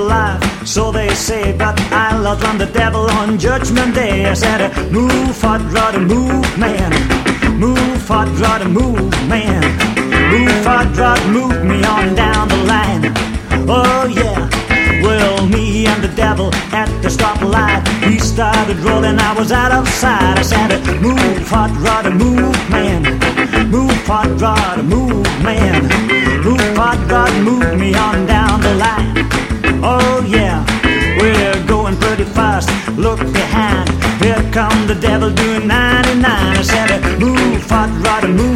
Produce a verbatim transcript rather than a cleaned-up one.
life, so they say, but I'll outrun the devil on Judgment Day. I said, move, hot rod, move, man. Move, hot rod, move, man. Move, hot rod, move me on down the line. Oh yeah. Well, me and the devil at the stoplight, we started rolling, I was out of sight. I said, move, hot rod, move, man. Move, hot rod, move, man. Move, hot rod, move me on down the line. Oh yeah, we're going pretty fast, look behind. Here come the devil doing ninety-nine. I said, move, hot rod, move